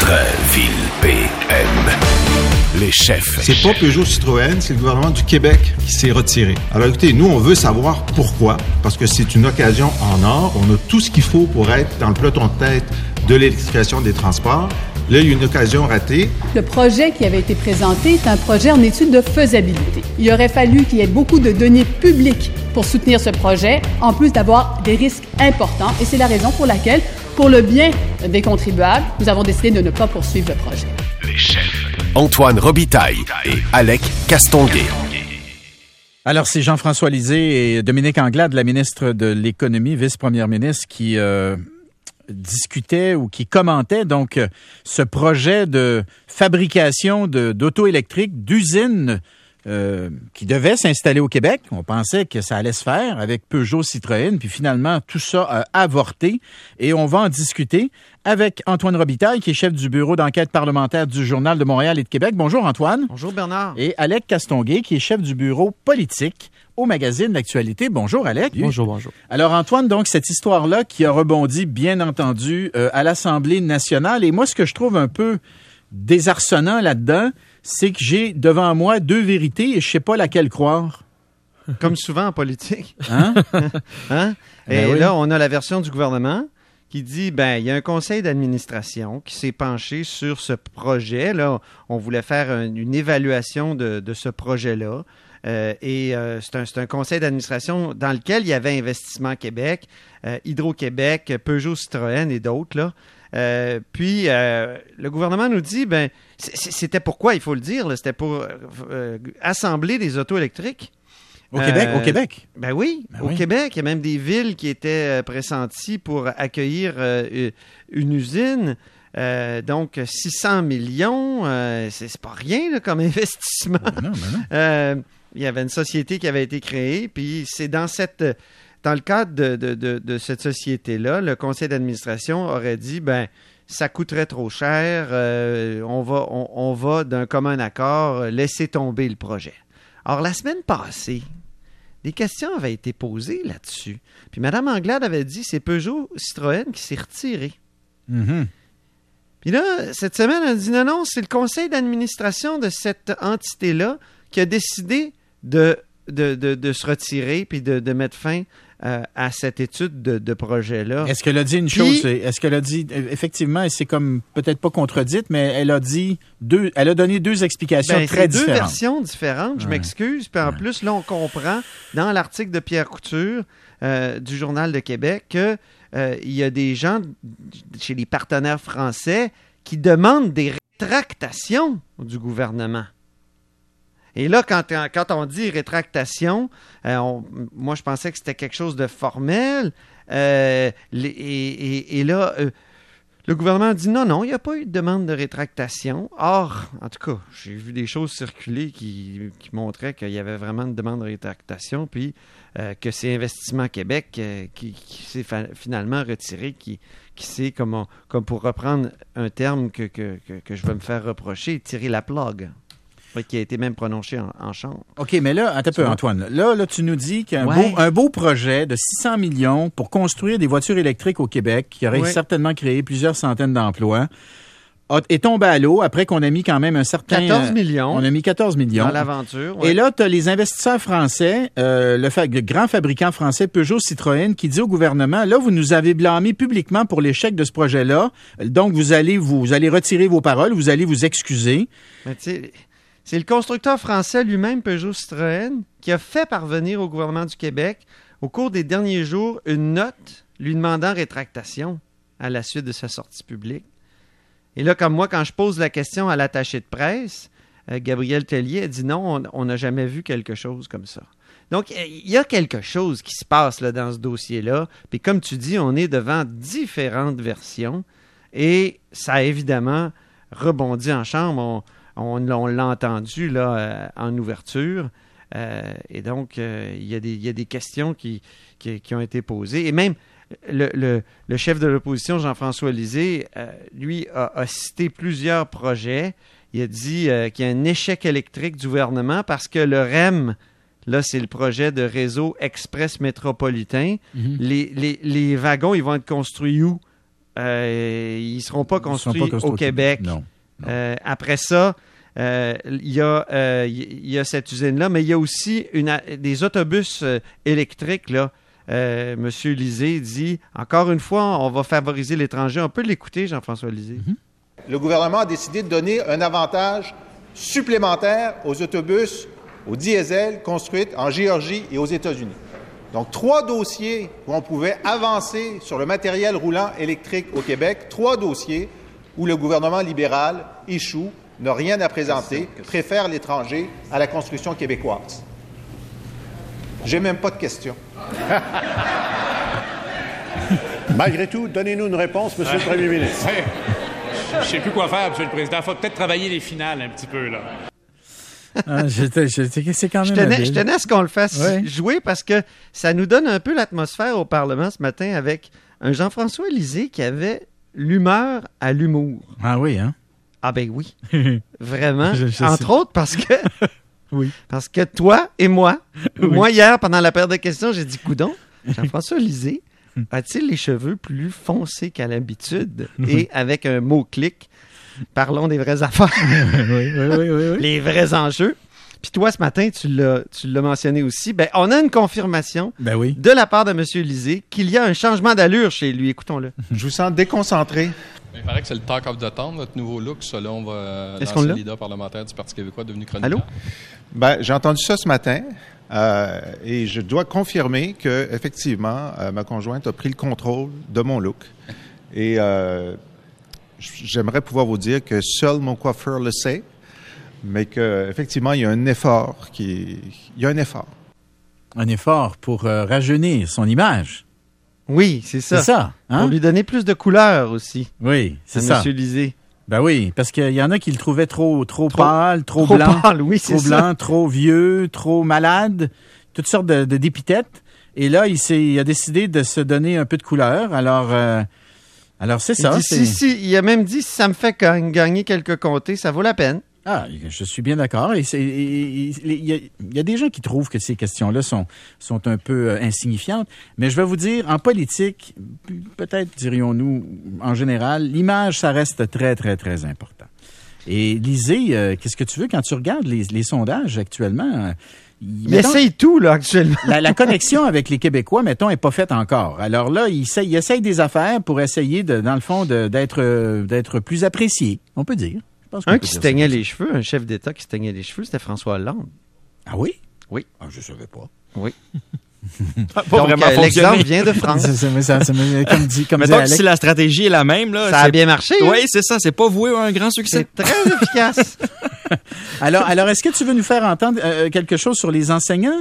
Drainville PM. Les chefs. C'est pas Peugeot Citroën, c'est le gouvernement du Québec qui s'est retiré. Alors écoutez, nous, on veut savoir pourquoi. Parce que c'est une occasion en or. On a tout ce qu'il faut pour être dans le peloton de tête de l'électrification des transports. Là, il y a une occasion ratée. Le projet qui avait été présenté est un projet en étude de faisabilité. Il aurait fallu qu'il y ait beaucoup de données publiques pour soutenir ce projet, en plus d'avoir des risques importants. Et c'est la raison pour laquelle, pour le bien des contribuables, nous avons décidé de ne pas poursuivre le projet. Les chefs. Antoine Robitaille et Alec Castonguay. Alors, c'est Jean-François Lisée et Dominique Anglade, la ministre de l'Économie, vice-première ministre, qui discutait ou qui commentait donc ce projet de fabrication d'auto électriques, d'usines qui devaient s'installer au Québec. On pensait que ça allait se faire avec Peugeot Citroën, puis finalement, tout ça a avorté. Et on va en discuter avec Antoine Robitaille, qui est chef du bureau d'enquête parlementaire du Journal de Montréal et de Québec. Bonjour Antoine. Bonjour Bernard. Et Alec Castonguay, qui est chef du bureau politique au magazine L'Actualité. Bonjour Alec. Bonjour. Alors Antoine, donc cette histoire-là qui a rebondi, bien entendu, à l'Assemblée nationale. Et moi, ce que je trouve un peu désarçonnant là-dedans, c'est que j'ai devant moi deux vérités et je sais pas laquelle croire. Comme souvent en politique. Hein? Hein? Ben Et oui. là, on a la version du gouvernement qui dit, il y a un conseil d'administration qui s'est penché sur ce projet. Là, on voulait faire une évaluation de ce projet-là. C'est un conseil d'administration dans lequel il y avait Investissement Québec, Hydro-Québec, Peugeot Citroën et d'autres, là. Puis, le gouvernement nous dit, c'était pourquoi, il faut le dire, là, c'était pour assembler des autos électriques. Au Québec? Ben oui, au Québec. Il y a même des villes qui étaient pressenties pour accueillir une usine. Donc, 600 millions, c'est pas rien là, comme investissement. Non. Il y avait une société qui avait été créée, puis c'est dans le cadre de cette société-là, le conseil d'administration aurait dit, ça coûterait trop cher, on va d'un commun accord laisser tomber le projet. Or, la semaine passée, des questions avaient été posées là-dessus. Puis Mme Anglade avait dit, c'est Peugeot Citroën qui s'est retiré. Mm-hmm. Puis là, cette semaine, elle a dit, non, c'est le conseil d'administration de cette entité-là qui a décidé de se retirer puis de mettre fin à cette étude de projet-là. Est-ce qu'elle a dit une chose? Est-ce qu'elle a dit, effectivement, et c'est comme peut-être pas contredite, mais elle a donné deux explications très différentes. Deux versions différentes, je m'excuse. Puis en plus, là, on comprend dans l'article de Pierre Couture du Journal de Québec qu'il y a des gens chez les partenaires français qui demandent des rétractations du gouvernement. Et là, quand on dit rétractation, moi, je pensais que c'était quelque chose de formel. Et là, le gouvernement dit non, il n'y a pas eu de demande de rétractation. Or, en tout cas, j'ai vu des choses circuler qui montraient qu'il y avait vraiment une demande de rétractation, puis que c'est Investissement Québec qui s'est finalement retiré, qui s'est, comme pour reprendre un terme que je vais me faire reprocher, tirer la plug. Qui a été même prononcé en chambre. OK, mais là, attends un peu, Antoine. Là, tu nous dis qu'un beau projet de 600 millions pour construire des voitures électriques au Québec, qui aurait certainement créé plusieurs centaines d'emplois, est tombé à l'eau après qu'on a mis quand même un certain... 14 millions. On a mis 14 millions. Dans l'aventure. Et là, tu as les investisseurs français, le grand fabricant français Peugeot Citroën, qui dit au gouvernement, là, vous nous avez blâmé publiquement pour l'échec de ce projet-là, donc vous allez retirer vos paroles, vous allez vous excuser. Mais tu sais... C'est le constructeur français lui-même, Peugeot Citroën, qui a fait parvenir au gouvernement du Québec, au cours des derniers jours, une note lui demandant rétractation à la suite de sa sortie publique. Et là, comme moi, quand je pose la question à l'attaché de presse, Gabriel Tellier a dit non, on n'a jamais vu quelque chose comme ça. Donc, il y a quelque chose qui se passe là, dans ce dossier-là. Puis comme tu dis, on est devant différentes versions et ça a évidemment rebondi en chambre. On l'a entendu là, en ouverture. Et donc, il y a des questions qui ont été posées. Et même le chef de l'opposition, Jean-François Lisée, lui, a cité plusieurs projets. Il a dit qu'il y a un échec électrique du gouvernement parce que le REM, là, c'est le projet de réseau express métropolitain. Mm-hmm. Les wagons, ils vont être construits où? ils ne seront pas construits au Québec. Non. Après ça, il y a cette usine-là, mais il y a aussi des autobus électriques, là. Monsieur Lisée dit, encore une fois, on va favoriser l'étranger. On peut l'écouter, Jean-François Lisée. Le gouvernement a décidé de donner un avantage supplémentaire aux autobus, aux diesel construits en Géorgie et aux États-Unis. Donc, 3 dossiers où on pouvait avancer sur le matériel roulant électrique au Québec, 3 dossiers où le gouvernement libéral échoue, n'a rien à présenter, préfère l'étranger à la construction québécoise. J'ai même pas de questions. Malgré tout, donnez-nous une réponse, Monsieur le Premier ministre. Je ne sais plus quoi faire, Monsieur le Président. Il faut peut-être travailler les finales un petit peu, là. C'est quand même je tenais à ce qu'on le fasse jouer parce que ça nous donne un peu l'atmosphère au Parlement ce matin avec un Jean-François Lisée qui avait l'humeur à l'humour. Ah oui, hein? Ah ben oui. Vraiment. Je Entre sais. autres parce que... Oui. Parce que toi et moi, moi hier, pendant la période de questions, j'ai dit, coudon, Jean-François Lisée a-t-il les cheveux plus foncés qu'à l'habitude? Et avec un mot-clic, parlons des vraies affaires. Oui. Les vrais enjeux. Puis toi, ce matin, tu l'as mentionné aussi. Ben, on a une confirmation de la part de M. Lisée qu'il y a un changement d'allure chez lui. Écoutons-le. Je vous sens déconcentré. Il paraît que c'est le talk of the town, notre nouveau look, selon l'ancien leader parlementaire du Parti québécois devenu chroniqueur. Allô? Ben, j'ai entendu ça ce matin et je dois confirmer que effectivement, ma conjointe a pris le contrôle de mon look. Et j'aimerais pouvoir vous dire que seul mon coiffeur le sait, mais qu'effectivement, il y a un effort Il y a un effort. Un effort pour rajeunir son image. Oui, c'est ça. C'est ça. Hein? Pour lui donner plus de couleur aussi. Oui, c'est ça. M. Lisée. Ben oui, parce qu'il y en a qui le trouvaient trop pâle, trop blanc. Pâle, oui, c'est trop blanc, trop vieux, trop malade, toutes sortes d'épithètes. Et là, il a décidé de se donner un peu de couleur. Alors c'est ça. Il a même dit, si ça me fait gagner quelques comtés, ça vaut la peine. Ah, je suis bien d'accord. Il y a des gens qui trouvent que ces questions-là sont un peu insignifiantes. Mais je vais vous dire, en politique, peut-être dirions-nous en général, l'image, ça reste très, très, très important. Et Lisée, qu'est-ce que tu veux quand tu regardes les sondages actuellement? Il essaye tout, là, actuellement. La connexion avec les Québécois, mettons, n'est pas faite encore. Alors là, il essaye des affaires pour essayer, dans le fond, d'être plus apprécié, on peut dire. Un qui se teignait les cheveux, un chef d'État qui se teignait les cheveux, c'était François Hollande. Ah oui? Oui. Ah, je ne savais pas. Oui. Donc, l'exemple vient de France. Mettons que si la stratégie est la même, là, ça a bien marché. Oui, c'est ça. C'est pas voué à un grand succès. C'est très efficace. Alors, est-ce que tu veux nous faire entendre quelque chose sur les enseignants?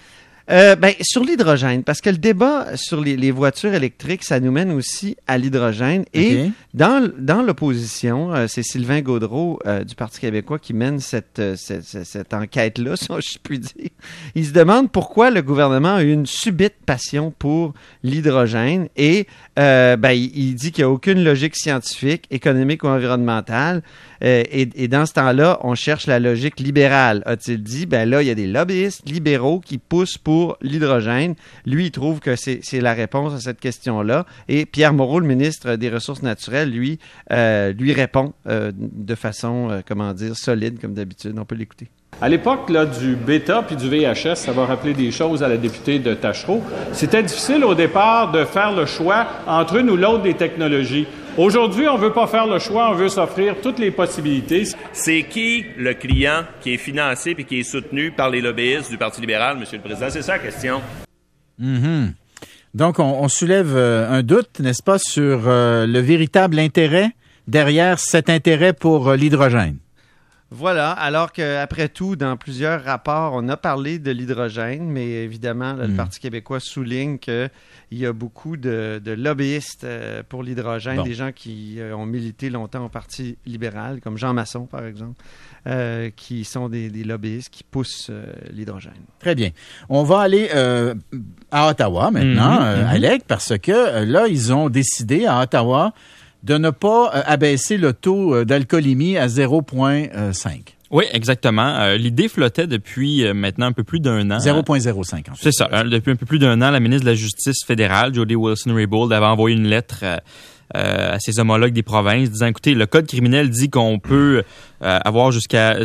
Sur l'hydrogène, parce que le débat sur les voitures électriques, ça nous mène aussi à l'hydrogène. Et dans l'opposition, c'est Sylvain Gaudreault du Parti québécois qui mène cette enquête-là, si je puis dire. Il se demande pourquoi le gouvernement a eu une subite passion pour l'hydrogène et il dit qu'il n'y a aucune logique scientifique, économique ou environnementale. Et dans ce temps-là, on cherche la logique libérale, a-t-il dit. Là, il y a des lobbyistes libéraux qui poussent pour l'hydrogène. Lui, il trouve que c'est la réponse à cette question-là. Et Pierre Moreau, le ministre des Ressources naturelles, lui répond de façon, solide, comme d'habitude. On peut l'écouter. À l'époque là, du bêta puis du VHS, ça va rappeler des choses à la députée de Tachereau. C'était difficile au départ de faire le choix entre une ou l'autre des technologies. Aujourd'hui, on ne veut pas faire le choix, on veut s'offrir toutes les possibilités. C'est qui le client qui est financé et qui est soutenu par les lobbyistes du Parti libéral, M. le Président? C'est ça la question. Mm-hmm. Donc, on soulève un doute, n'est-ce pas, sur le véritable intérêt derrière cet intérêt pour l'hydrogène. Voilà, alors qu'après tout, dans plusieurs rapports, on a parlé de l'hydrogène, mais évidemment, le Parti québécois souligne qu'il y a beaucoup de lobbyistes pour l'hydrogène, des gens qui ont milité longtemps au Parti libéral, comme Jean Masson, par exemple, qui sont des lobbyistes qui poussent l'hydrogène. Très bien. On va aller à Ottawa maintenant, Alec, parce que là, ils ont décidé à Ottawa de ne pas abaisser le taux d'alcoolémie à 0,5. Oui, exactement. L'idée flottait depuis maintenant un peu plus d'un an. 0,05 en fait. C'est ça. Depuis un peu plus d'un an, la ministre de la Justice fédérale, Jody Wilson-Raybould, avait envoyé une lettre à ses homologues des provinces, disant, écoutez, le code criminel dit qu'on peut avoir jusqu'à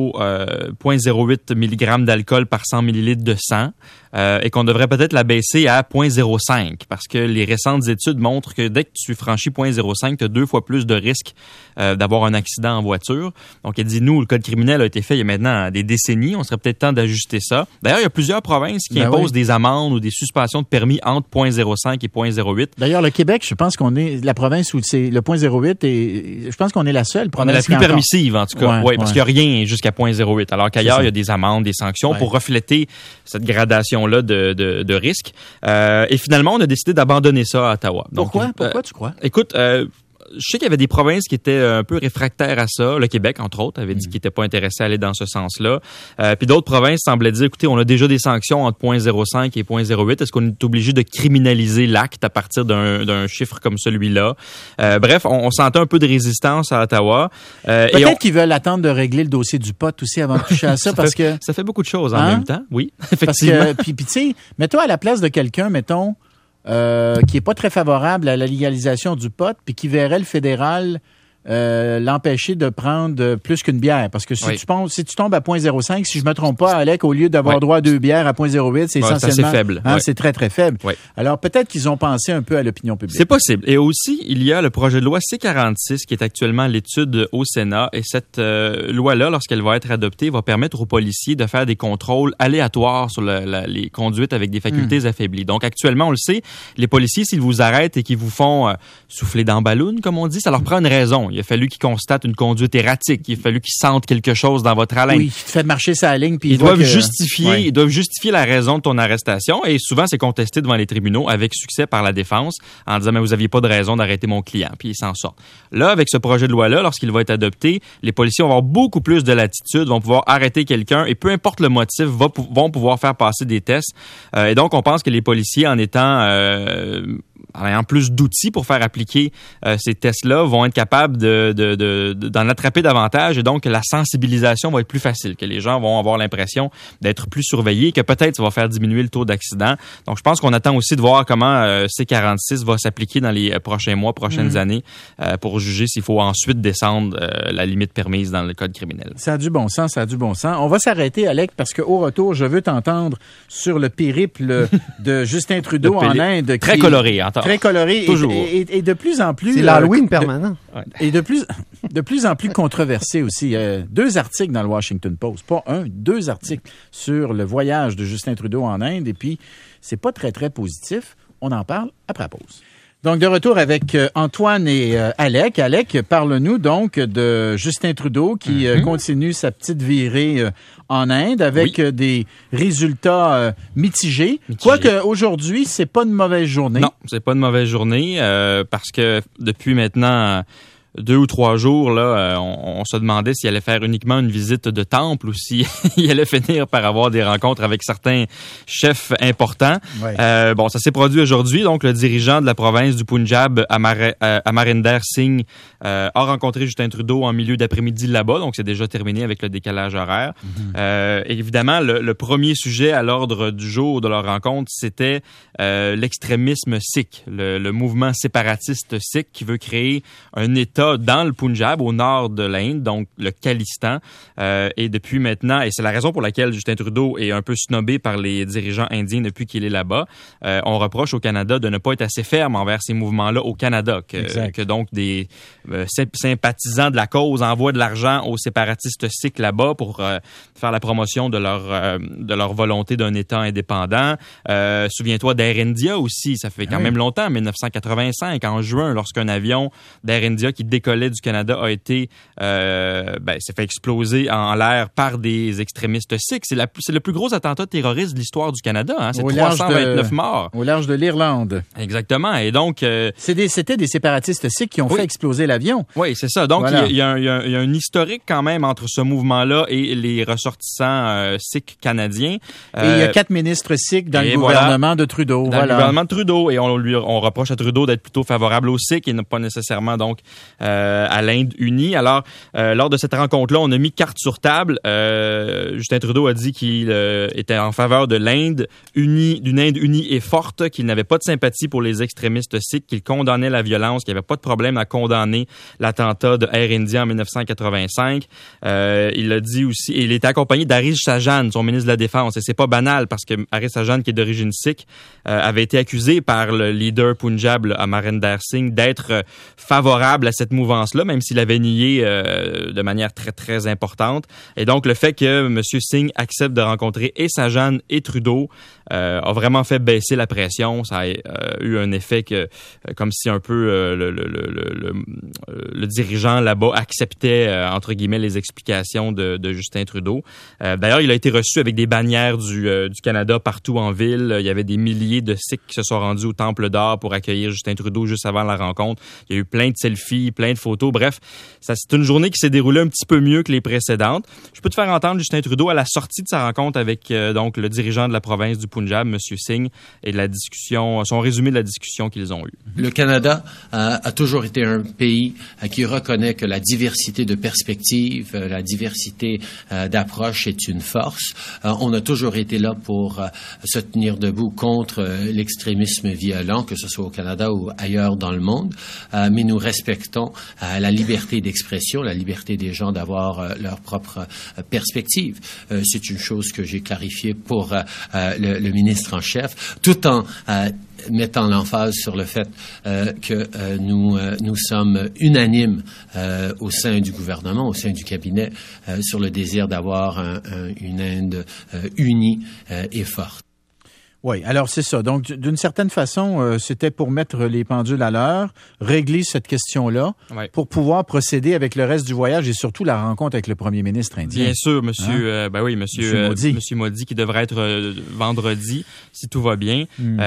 0,08 mg d'alcool par 100 ml de sang et qu'on devrait peut-être la baisser à 0,05 parce que les récentes études montrent que dès que tu franchis 0,05, tu as 2 fois plus de risque d'avoir un accident en voiture. Donc, elle dit, nous, le code criminel a été fait il y a maintenant des décennies. On serait peut-être temps d'ajuster ça. D'ailleurs, il y a plusieurs provinces qui imposent des amendes ou des suspensions de permis entre 0,05 et 0,08. D'ailleurs, le Québec, je pense qu'on est la province où c'est le 0,08 et je pense qu'on est la seule province. On est la plus permissive, en tout cas. Oui, parce qu'il n'y a rien jusqu'à 0,08. Alors qu'ailleurs, il y a des amendes, des sanctions pour refléter cette gradation-là de risque. Et finalement, on a décidé d'abandonner ça à Ottawa. Pourquoi? Pourquoi tu crois? Écoute, je sais qu'il y avait des provinces qui étaient un peu réfractaires à ça. Le Québec, entre autres, avait dit qu'il n'était pas intéressé à aller dans ce sens-là. Puis d'autres provinces semblaient dire, écoutez, on a déjà des sanctions entre 0,05 et 0,08. Est-ce qu'on est obligé de criminaliser l'acte à partir d'un chiffre comme celui-là? Bref, on sentait un peu de résistance à Ottawa. Peut-être qu'ils veulent attendre de régler le dossier du pot aussi avant de toucher à ça, parce que... Ça fait beaucoup de choses en même temps, oui, effectivement. Parce que, puis tu sais, mets-toi à la place de quelqu'un, mettons... qui est pas très favorable à la légalisation du pot, puis qui verrait le fédéral l'empêcher de prendre plus qu'une bière. Parce que si tu tombes à 0,05, si je me trompe pas, Alec, au lieu d'avoir droit à 2 bières à 0,08, c'est essentiellement... C'est faible. C'est très, très faible. Alors, peut-être qu'ils ont pensé un peu à l'opinion publique. C'est possible. Et aussi, il y a le projet de loi C-46 qui est actuellement à l'étude au Sénat. Et cette loi-là, lorsqu'elle va être adoptée, va permettre aux policiers de faire des contrôles aléatoires sur les conduites avec des facultés affaiblies. Donc, actuellement, on le sait, les policiers, s'ils vous arrêtent et qu'ils vous font souffler dans ballon, comme on dit, ça leur prend une raison. Il a fallu qu'ils constatent une conduite erratique. Il a fallu qu'ils sentent quelque chose dans votre haleine. Oui, ils te font marcher sa ligne. Puis ils doivent justifier la raison de ton arrestation. Et souvent, c'est contesté devant les tribunaux avec succès par la défense en disant, mais vous n'aviez pas de raison d'arrêter mon client. Puis ils s'en sortent. Là, avec ce projet de loi-là, lorsqu'il va être adopté, les policiers vont avoir beaucoup plus de latitude, vont pouvoir arrêter quelqu'un et peu importe le motif, vont pouvoir faire passer des tests. Et donc, on pense que les policiers, en ayant plus d'outils pour faire appliquer ces tests-là, vont être capables d'en attraper davantage et donc la sensibilisation va être plus facile, que les gens vont avoir l'impression d'être plus surveillés, que peut-être ça va faire diminuer le taux d'accident. Donc, je pense qu'on attend aussi de voir comment C-46 va s'appliquer dans les prochains mois, prochaines années, pour juger s'il faut ensuite descendre la limite permise dans le code criminel. Ça a du bon sens, ça a du bon sens. On va s'arrêter, Alec, parce qu'au retour, je veux t'entendre sur le périple de Justin Trudeau en Inde. Très coloré, en Très coloré. Toujours. Et de plus en plus... C'est l'Halloween permanent. Et de plus en plus controversé aussi. 2 articles dans le Washington Post. Pas 1, 2 articles sur le voyage de Justin Trudeau en Inde. Et puis, c'est pas très, très positif. On en parle après la pause. Donc, de retour avec Antoine et Alec. Alec, parle-nous donc de Justin Trudeau qui continue sa petite virée en Inde avec des résultats mitigés. Quoique aujourd'hui, c'est pas une mauvaise journée. Non, c'est pas une mauvaise journée parce que depuis maintenant 2 ou 3 jours, là, on se demandait s'il allait faire uniquement une visite de temple ou s'il allait finir par avoir des rencontres avec certains chefs importants. Bon, ça s'est produit aujourd'hui. Donc, le dirigeant de la province du Punjab, Amarinder Singh, a rencontré Justin Trudeau en milieu d'après-midi là-bas. Donc, c'est déjà terminé avec le décalage horaire. Évidemment, le premier sujet à l'ordre du jour de leur rencontre, c'était l'extrémisme sikh, le mouvement séparatiste sikh qui veut créer un État dans le Punjab, au nord de l'Inde, donc le Khalistan. Et depuis maintenant, et c'est la raison pour laquelle Justin Trudeau est un peu snobé par les dirigeants indiens depuis qu'il est là-bas, on reproche au Canada de ne pas être assez ferme envers ces mouvements-là au Canada, que donc des sympathisants de la cause envoient de l'argent aux séparatistes sikhs là-bas pour faire la promotion de leur volonté d'un État indépendant. Souviens-toi d'Air India aussi, ça fait quand même longtemps, 1985, en juin, lorsqu'un avion d'Air India qui décollait du Canada a été s'est fait exploser en l'air par des extrémistes sikhs. C'est le plus gros attentat terroriste de l'histoire du Canada. Hein? C'est 329 morts. Au large de l'Irlande. Exactement. Et donc... C'était des séparatistes sikhs qui ont fait exploser l'avion. Oui, c'est ça. Donc, il y a un historique quand même entre ce mouvement-là et les ressortissants sikhs canadiens. Et il y a 4 ministres sikhs dans le gouvernement de Trudeau. Dans le gouvernement de Trudeau. Et on reproche à Trudeau d'être plutôt favorable aux sikhs et pas nécessairement donc à l'Inde unie. Alors, lors de cette rencontre-là, on a mis carte sur table. Justin Trudeau a dit qu'il était en faveur de l'Inde unie, d'une Inde unie et forte, qu'il n'avait pas de sympathie pour les extrémistes sikhs, qu'il condamnait la violence, qu'il n'y avait pas de problème à condamner l'attentat de Air India en 1985. Il a dit aussi, et il était accompagné d'Harish Sajjan, son ministre de la Défense. Et c'est pas banal parce que Harish Sajjan, qui est d'origine sikh, avait été accusé par le leader Punjab, Amarinder Singh, d'être favorable à cette mouvance-là, même s'il avait nié de manière très, très importante. Et donc, le fait que M. Singh accepte de rencontrer et Sajjan et Trudeau a vraiment fait baisser la pression. Ça a eu un effet que, comme si un peu le dirigeant là-bas acceptait, entre guillemets, les explications de Justin Trudeau. D'ailleurs, il a été reçu avec des bannières du Canada partout en ville. Il y avait des milliers de Sikhs qui se sont rendus au Temple d'Or pour accueillir Justin Trudeau juste avant la rencontre. Il y a eu plein de selfies, plein de photos. Bref, c'est une journée qui s'est déroulée un petit peu mieux que les précédentes. Je peux te faire entendre Justin Trudeau à la sortie de sa rencontre avec donc le dirigeant de la province du Punjab, M. Singh, et de la discussion, son résumé de la discussion qu'ils ont eue. Le Canada a toujours été un pays qui reconnaît que la diversité de perspectives, la diversité d'approches est une force. On a toujours été là pour se tenir debout contre l'extrémisme violent, que ce soit au Canada ou ailleurs dans le monde, mais nous respectons la liberté d'expression, la liberté des gens d'avoir leur propre perspective. C'est une chose que j'ai clarifiée pour le ministre en chef, tout en mettant l'emphase sur le fait que nous sommes unanimes au sein du gouvernement, au sein du cabinet, sur le désir d'avoir une Inde unie et forte. Oui, alors c'est ça. Donc, d'une certaine façon, c'était pour mettre les pendules à l'heure, régler cette question-là, pour pouvoir procéder avec le reste du voyage et surtout la rencontre avec le premier ministre indien. Bien sûr, monsieur Modi, qui devrait être vendredi, si tout va bien.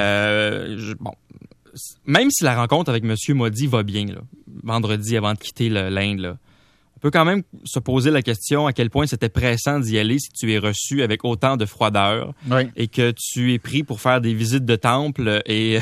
Même si la rencontre avec monsieur Modi va bien, là, vendredi avant de quitter l'Inde, là, on peut quand même se poser la question à quel point c'était pressant d'y aller si tu es reçu avec autant de froideur et que tu es pris pour faire des visites de temple et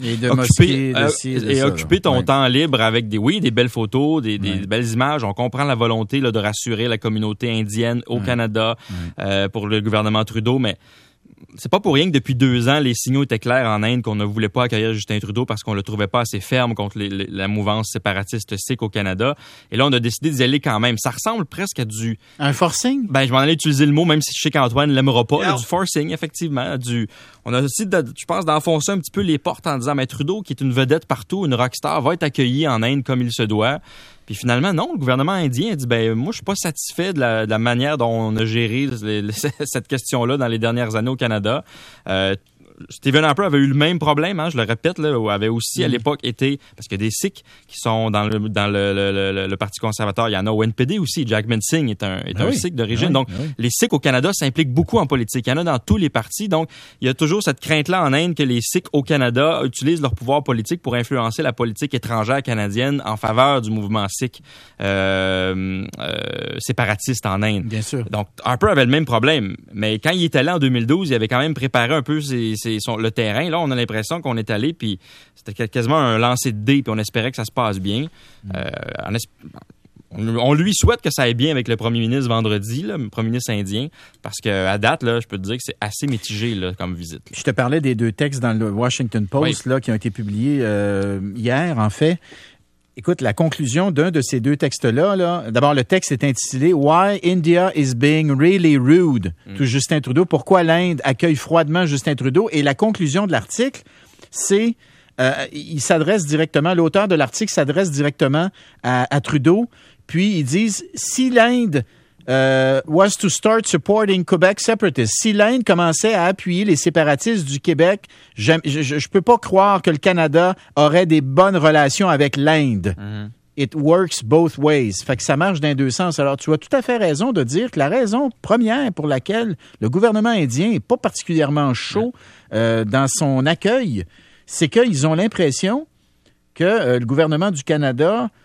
occuper ton temps libre avec des belles photos, des belles images. On comprend la volonté là, de rassurer la communauté indienne au Canada pour le gouvernement Trudeau, mais c'est pas pour rien que depuis 2 ans, les signaux étaient clairs en Inde qu'on ne voulait pas accueillir Justin Trudeau parce qu'on le trouvait pas assez ferme contre la mouvance séparatiste sikh au Canada. Et là, on a décidé d'y aller quand même. Ça ressemble presque à un forcing? Ben, je m'en allais utiliser le mot, même si je sais qu'Antoine l'aimera pas. Là, du forcing, effectivement. On a aussi, je pense, d'enfoncer un petit peu les portes en disant, mais Trudeau, qui est une vedette partout, une rockstar, va être accueilli en Inde comme il se doit. Puis finalement, non, le gouvernement indien a dit, moi, je suis pas satisfait de la manière dont on a géré cette question-là dans les dernières années au Canada. Stephen Harper avait eu le même problème, je le répète, là, avait aussi à l'époque été, parce qu'il y a des Sikhs qui sont dans le Parti conservateur, il y en a au NPD aussi, Jagmeet Singh est un Sikh d'origine, donc les Sikhs au Canada s'impliquent beaucoup en politique, il y en a dans tous les partis, donc il y a toujours cette crainte-là en Inde que les Sikhs au Canada utilisent leur pouvoir politique pour influencer la politique étrangère canadienne en faveur du mouvement Sikh séparatiste en Inde. Bien sûr. Donc Harper avait le même problème, mais quand il est allé en 2012, il avait quand même préparé un peu le terrain. Là, on a l'impression qu'on est allé, puis c'était quasiment un lancer de dés, puis on espérait que ça se passe bien. On lui souhaite que ça aille bien avec le premier ministre vendredi, le premier ministre indien, parce qu'à date, là, je peux te dire que c'est assez mitigé là, comme visite. Je te parlais des 2 textes dans le Washington Post là, qui ont été publiés hier, en fait. Écoute, la conclusion d'un de ces 2 textes-là, d'abord, le texte est intitulé « Why India is being really rude to Justin Trudeau ». Pourquoi l'Inde accueille froidement Justin Trudeau. Et la conclusion de l'article, c'est il s'adresse directement, l'auteur de l'article s'adresse directement à Trudeau. Puis, ils disent « Si l'Inde was to start supporting Quebec separatists », si l'Inde commençait à appuyer les séparatistes du Québec, je peux pas croire que le Canada aurait des bonnes relations avec l'Inde. It works both ways. Fait que ça marche dans 2 sens. Alors, tu as tout à fait raison de dire que la raison première pour laquelle le gouvernement indien est pas particulièrement chaud dans son accueil, c'est qu'ils ont l'impression que le gouvernement du Canada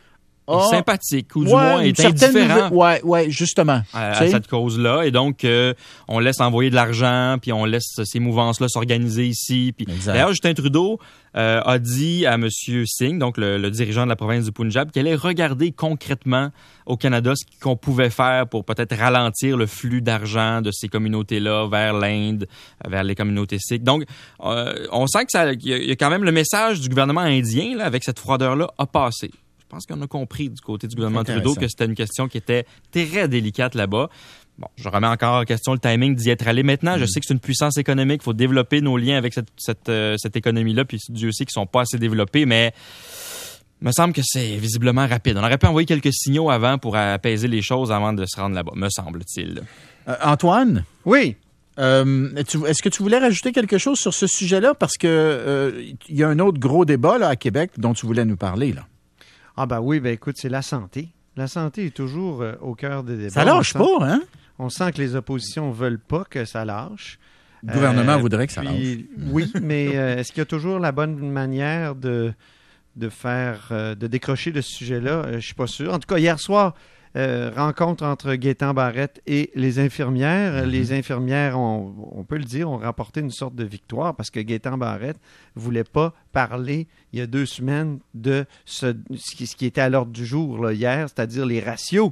sympathique ou du moins est indifférent justement à cette cause-là. Et donc, on laisse envoyer de l'argent, puis on laisse ces mouvances-là s'organiser ici. Puis, d'ailleurs, Justin Trudeau a dit à M. Singh, donc le dirigeant de la province du Punjab, qu'il allait regarder concrètement au Canada ce qu'on pouvait faire pour peut-être ralentir le flux d'argent de ces communautés-là vers l'Inde, vers les communautés sikhs. Donc, on sent qu'il y a quand même le message du gouvernement indien, là, avec cette froideur-là, a passé. Je pense qu'on a compris du côté du gouvernement Trudeau que c'était une question qui était très délicate là-bas. Bon, je remets encore en question le timing d'y être allé maintenant. Je sais que c'est une puissance économique. Il faut développer nos liens avec cette économie-là. Puis Dieu sait qu'ils sont pas assez développés, mais il me semble que c'est visiblement rapide. On aurait pu envoyer quelques signaux avant pour apaiser les choses avant de se rendre là-bas, me semble-t-il. Antoine? Oui. Est-ce que tu voulais rajouter quelque chose sur ce sujet-là? Parce que il y a un autre gros débat là, à Québec dont tu voulais nous parler, là. Ah ben oui, écoute, c'est la santé. La santé est toujours au cœur des débats. Ça lâche pas, hein? On sent que les oppositions veulent pas que ça lâche. Le gouvernement voudrait que ça lâche. Oui, mais est-ce qu'il y a toujours la bonne manière de décrocher de ce sujet-là? Je suis pas sûr. En tout cas, hier soir, rencontre entre Gaétan Barrette et les infirmières. Les infirmières, on peut le dire, ont remporté une sorte de victoire parce que Gaétan Barrette ne voulait pas parler il y a 2 semaines de ce qui était à l'ordre du jour là, hier, c'est-à-dire les ratios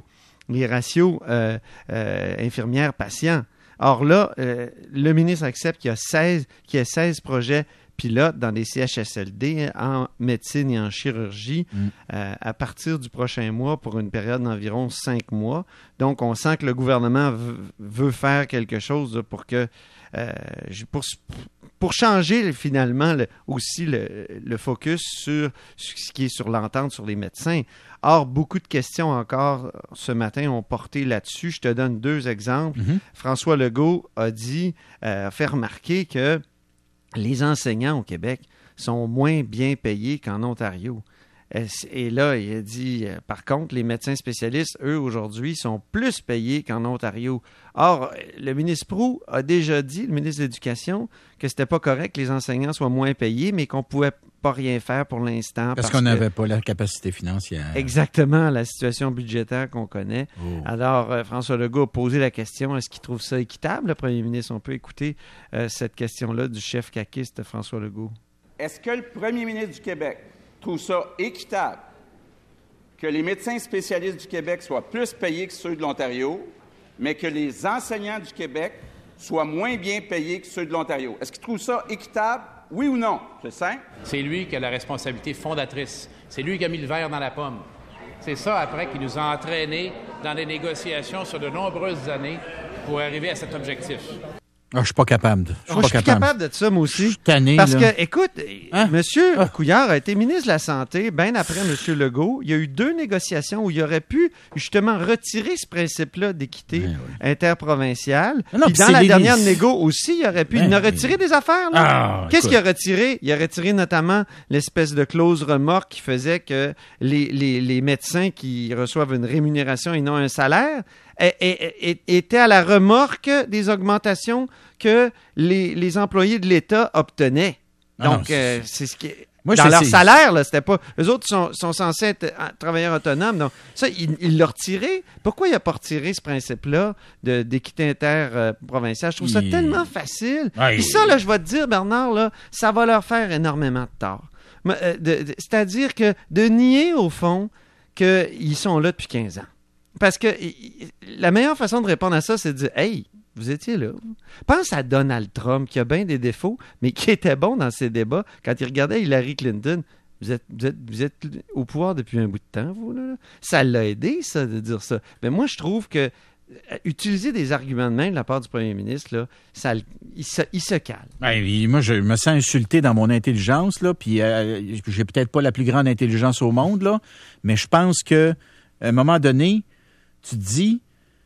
infirmières-patients. Or là, le ministre accepte qu'il y a 16 projets pilotes dans des CHSLD en médecine et en chirurgie à partir du prochain mois pour une période d'environ 5 mois. Donc, on sent que le gouvernement veut faire quelque chose pour que pour changer finalement aussi le focus sur ce qui est sur l'entente sur les médecins. Or, beaucoup de questions encore ce matin ont porté là-dessus. Je te donne 2 exemples. François Legault a fait remarquer que les enseignants au Québec sont moins bien payés qu'en Ontario. Et là, il a dit, par contre, les médecins spécialistes, eux, aujourd'hui, sont plus payés qu'en Ontario. Or, le ministre Proulx a déjà dit, le ministre de l'Éducation, que c'était pas correct que les enseignants soient moins payés, mais qu'on pouvait pas rien faire pour l'instant. Parce qu'on n'avait pas la capacité financière. Exactement, la situation budgétaire qu'on connaît. Alors, François Legault a posé la question, est-ce qu'il trouve ça équitable, le premier ministre? On peut écouter cette question-là du chef caquiste François Legault. Est-ce que le premier ministre du Québec trouve ça équitable que les médecins spécialistes du Québec soient plus payés que ceux de l'Ontario, mais que les enseignants du Québec soient moins bien payés que ceux de l'Ontario? Est-ce qu'il trouve ça équitable? Oui ou non? C'est simple. C'est lui qui a la responsabilité fondatrice. C'est lui qui a mis le verre dans la pomme. C'est ça, après, qui nous a entraînés dans des négociations sur de nombreuses années pour arriver à cet objectif. Ah, je suis pas capable. Je suis capable de ça, moi aussi. Je suis tanné, parce là. que, écoute, M. Couillard a été ministre de la Santé bien après M. Legault. Il y a eu 2 négociations où il aurait pu, justement, retirer ce principe-là d'équité interprovinciale. Puis dans la dernière négo aussi, il aurait pu retirer des affaires. Là. Qu'est-ce qu'il a retiré? Il a retiré notamment l'espèce de clause remorque qui faisait que les médecins qui reçoivent une rémunération et non un salaire étaient à la remorque des augmentations que les employés de l'État obtenaient. Donc, c'est ce qui est... Dans leur salaire, là, c'était pas... Eux autres sont censés être travailleurs autonomes. Donc, ça, il l'a retiré. Pourquoi il n'a pas retiré ce principe-là d'équité interprovinciale? Je trouve ça tellement facile. Puis ça, là, je vais te dire, Bernard, là, ça va leur faire énormément de tort. C'est-à-dire que de nier, au fond, qu'ils sont là depuis 15 ans. Parce que la meilleure façon de répondre à ça, c'est de dire « Hey, vous étiez là. » Pense à Donald Trump, qui a bien des défauts, mais qui était bon dans ses débats. Quand il regardait Hillary Clinton, vous êtes au pouvoir depuis un bout de temps, vous, là. Ça l'a aidé, ça, de dire ça. Mais moi, je trouve que utiliser des arguments de même de la part du premier ministre, là, il se calme. Moi, je me sens insulté dans mon intelligence, là, puis j'ai peut-être pas la plus grande intelligence au monde, là, mais je pense que à un moment donné, tu te dis,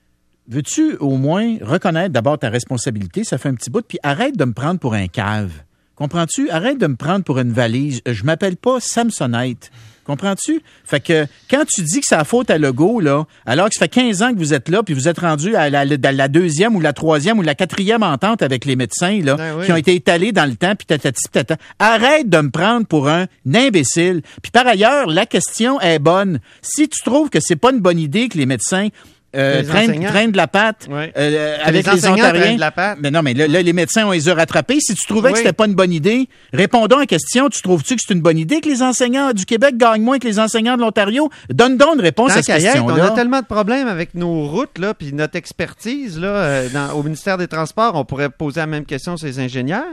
veux-tu au moins reconnaître d'abord ta responsabilité, ça fait un petit bout, puis arrête de me prendre pour un cave. Comprends-tu? Arrête de me prendre pour une valise. Je m'appelle pas Samsonite. Comprends-tu? Fait que quand tu dis que c'est la faute à Legault, là, alors que ça fait 15 ans que vous êtes là, puis vous êtes rendu à la deuxième ou la troisième ou la quatrième entente avec les médecins, là, qui ont été étalés dans le temps, puis tata. Arrête de me prendre pour un imbécile. Puis par ailleurs, la question est bonne. Si tu trouves que c'est pas une bonne idée que les médecins traînent de la patte avec les Ontariens. Mais non, mais là, les médecins, on les a rattrapés. Si tu trouvais que c'était pas une bonne idée, répondons à la question. Tu trouves-tu que c'est une bonne idée que les enseignants du Québec gagnent moins que les enseignants de l'Ontario? Donne donc une réponse à cette question-là. On a tellement de problèmes avec nos routes, là, puis notre expertise là, au ministère des Transports. On pourrait poser la même question sur les ingénieurs.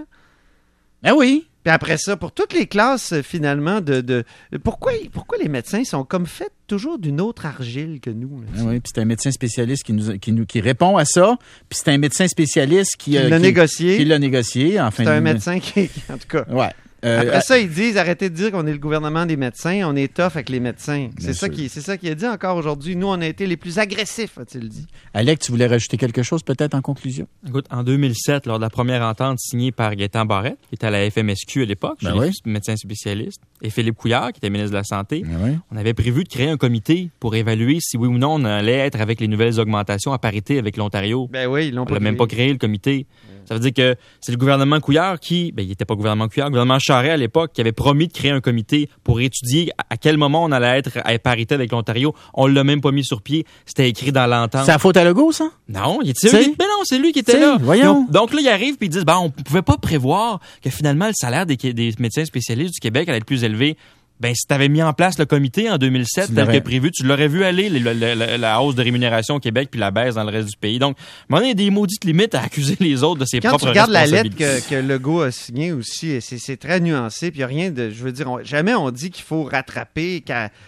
Ah oui. Puis après ça, pour toutes les classes, finalement, pourquoi les médecins sont comme faits toujours d'une autre argile que nous? Ah oui, puis c'est un médecin spécialiste qui répond à ça, puis c'est un médecin spécialiste qui l'a négocié. Enfin, c'est un médecin qui, en tout cas... Ouais. Après ça, ils disent, arrêtez de dire qu'on est le gouvernement des médecins, on est tough avec les médecins. C'est ça qu'il a dit encore aujourd'hui. Nous, on a été les plus agressifs, a-t-il dit. Alec, tu voulais rajouter quelque chose peut-être en conclusion? Écoute, en 2007, lors de la première entente signée par Gaétan Barrette, qui était à la FMSQ à l'époque, médecin spécialiste, et Philippe Couillard, qui était ministre de la Santé, on avait prévu de créer un comité pour évaluer si oui ou non on allait être avec les nouvelles augmentations à parité avec l'Ontario. Ben oui, ils l'ont pas créé. Même pas créé le comité. Ça veut dire que c'est le gouvernement Couillard il n'était pas gouvernement Couillard, le gouvernement Charest à l'époque, qui avait promis de créer un comité pour étudier à quel moment on allait être à parité avec l'Ontario. On l'a même pas mis sur pied. C'était écrit dans l'entente. C'est la faute à Legault, ça? Non, c'est lui qui était là. Voyons. Donc là, ils arrivent et ils disent, on pouvait pas prévoir que finalement le salaire des médecins spécialistes du Québec allait être plus élevé. Ben, si tu avais mis en place le comité en 2007, tel que prévu, tu l'aurais vu aller, la hausse de rémunération au Québec puis la baisse dans le reste du pays. Donc, il y a des maudites limites à accuser les autres de ses propres responsabilités. Quand tu regardes la lettre que Legault a signée aussi, c'est très nuancé, puis il n'y a rien de... Je veux dire, jamais on dit qu'il faut rattraper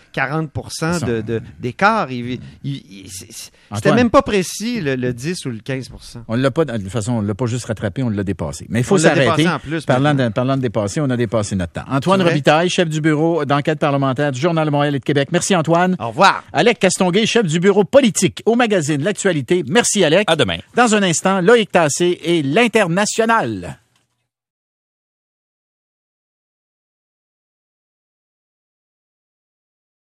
40% d'écart. C'était même pas précis, le 10 ou le 15%. On l'a pas, de toute façon, on l'a pas juste rattrapé, on l'a dépassé. Mais il faut s'arrêter. Parlant de dépasser, on a dépassé notre temps. Antoine Robitaille, chef du bureau d'enquête parlementaire du Journal de Montréal et de Québec. Merci, Antoine. Au revoir. Alec Castonguay, chef du bureau politique au magazine L'Actualité. Merci, Alec. À demain. Dans un instant, Loïc Tassé et l'International.